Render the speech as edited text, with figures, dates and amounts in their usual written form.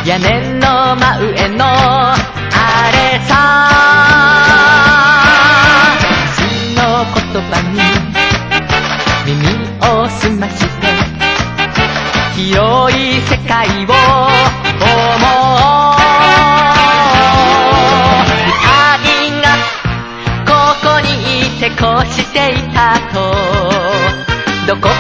屋根の真上のあれさ、詩の言葉に耳を澄まして広い世界を思う。愛がここにいてこうしていたと、どこ